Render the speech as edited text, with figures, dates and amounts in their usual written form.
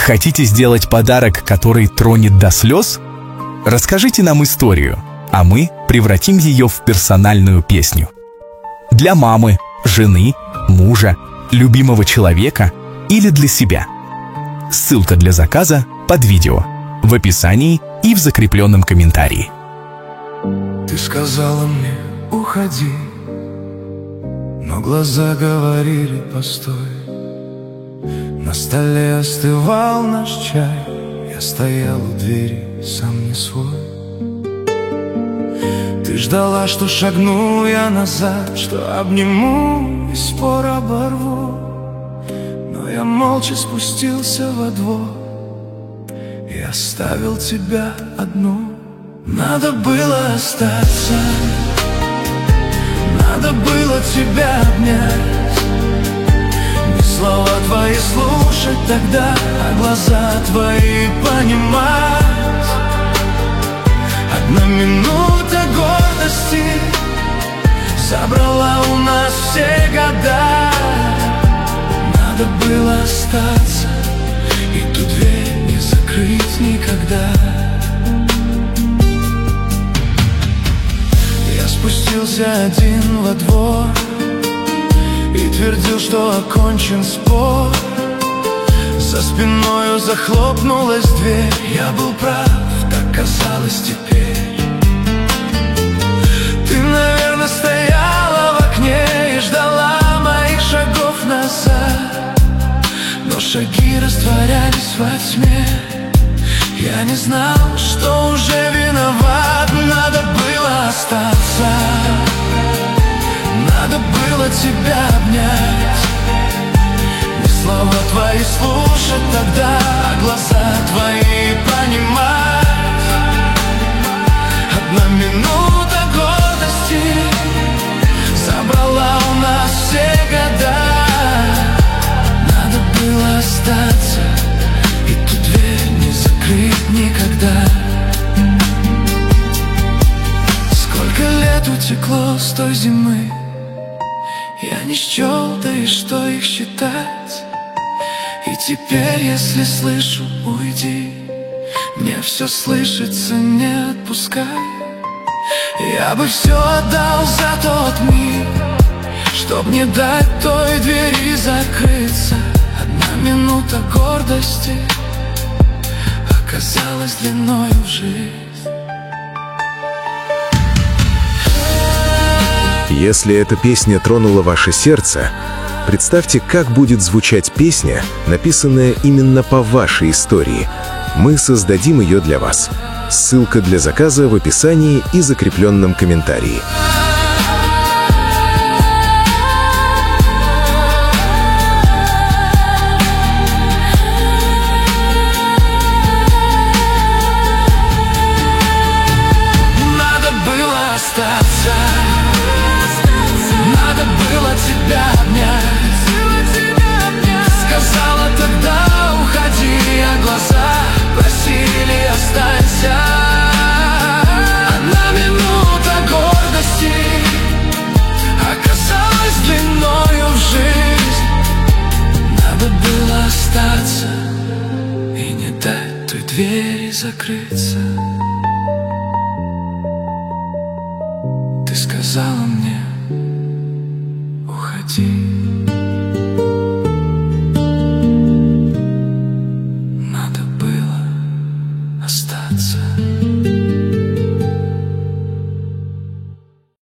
Хотите сделать подарок, который тронет до слез? Расскажите нам историю, а мы превратим ее в персональную песню. Для мамы, жены, мужа, любимого человека или для себя. Ссылка для заказа под видео, в описании и в закрепленном комментарии. Ты сказала мне: уходи, но глаза говорили: постой. На столе остывал наш чай, я стоял у двери, сам не свой. Ты ждала, что шагну я назад, что обниму и спор оборву. Но я молча спустился во двор и оставил тебя одну. Надо было остаться, надо было тебя обнять, не слова твои слушать тогда, а глаза твои понимать. Одна минута гордости забрала у нас все года. Надо было остаться и ту дверь не закрыть никогда. Я спустился один во двор и твердил, что окончен спор. За спиною захлопнулась дверь. Я был прав, так казалось теперь. Ты, наверное, стояла в окне и ждала моих шагов назад, но шаги растворялись во тьме. Я не знал, что уже виноват. Надо было остаться, надо было тебя обнять, не слова твои слушать тогда, а глаза твои понимать. Одна минута гордости забрала у нас все года. Надо было остаться и ту дверь не закрыть никогда. Сколько лет утекло с той зимы, я не счел, да и что их считать. И теперь, если слышу, уйди, мне все слышится, не отпускай. Я бы все отдал за тот миг, чтоб не дать той двери закрыться. Одна минута гордости оказалась длиною в жизнь. Если эта песня тронула ваше сердце, представьте, как будет звучать песня, написанная именно по вашей истории. Мы создадим ее для вас. Ссылка для заказа в описании и закрепленном комментарии. Надо было остаться, надо было тебя обнять, сказала тогда: уходи, а глаза просили: останься. Одна минута гордости оказалась длиною в жизнь. Надо было остаться и не дать той двери закрыться.